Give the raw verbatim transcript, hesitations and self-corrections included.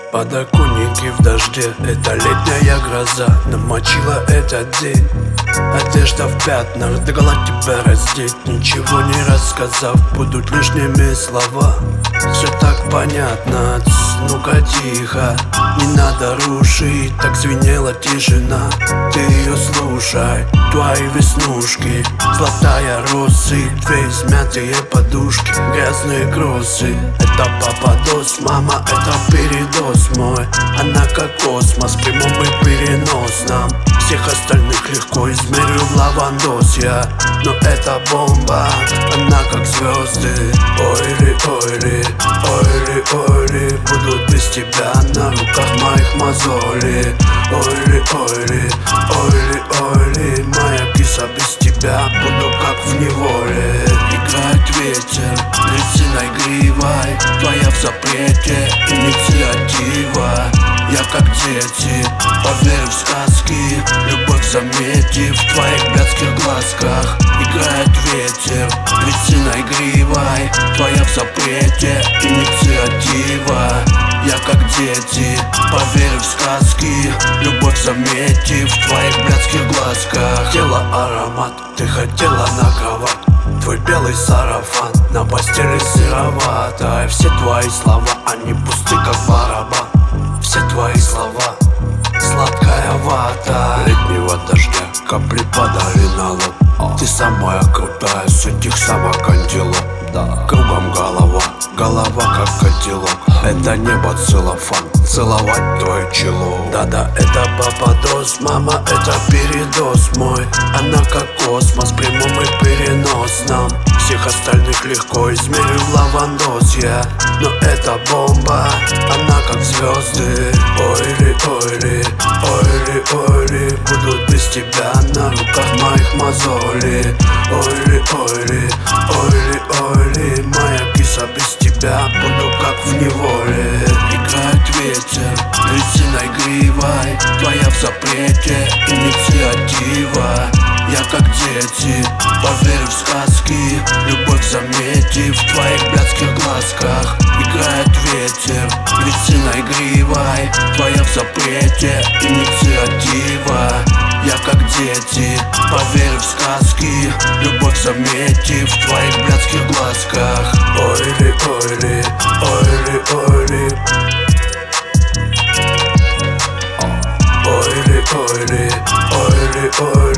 Подоконники в дожде, это летняя гроза намочила этот день. Одежда в пятнах, догола тебя раздеть, ничего не рассказав, будут лишними слова. Все так понятно, ну-ка тихо, не надо рушить, так звенела тишина. Ты ее слушай, твои веснушки, золотая россыпь, две измятые подушки, грязные кроссы. Это пападос, мама, это передоз мой. Она как космос, в прямом и переносном. Всех остальных легко измерю в лавандос я. Но это бомба, она как звезды. Ойли, ойли, ойли, ойли, будут без тебя на руках моих мозоли. Ойли, ойли, ойли, ойли, моя киса, без тебя буду как в неволе. Играет ветер, львиной гривой, твоя в запрете, инициатива. Я как дети, поверю в сказки, любовь заметив в твоих блядских глазках. Играет ветер, львиной гривой, твоя в запрете, инициатива. Я как дети, поверю в сказки, любовь заметив в твоих блядских глазках. Тело аромат, ты хотела на кровать, твой белый сарафан на постели сыровато. И все твои слова, они пусты как барабан. Все твои слова, сладкая вата летнего дождя, капли падали на лоб. Ты самая крутая с этих самых антилоп. Кругом голова, голова как котелок. Это небо целлофан, целовать твое чело. Да-да, это пападос, мама, это передоз мой. Она как космос, в прямом и переносном. Всех остальных легко измерю в лавандос я. Но это бомба, она как звезды. Ойли, ойли, ойли, ойли, будут без тебя на руках моих мозоли. Ойли, ойли, ойли, ойли, моя киса, без тебя буду как в неволе. Играет ветер, львиной гривой, твоя в запрете, инициатива. Я как дети, поверю в сказки, любовь заметив в твоих блядских глазках. Играет ветер, львиной гривой, твоя в запрете, инициатива. Я как дети, поверю в сказки, любовь заметив в твоих блядских глазках. Ойли, ойли, ойли, ойли, ойли, ойли, ойли, ойли.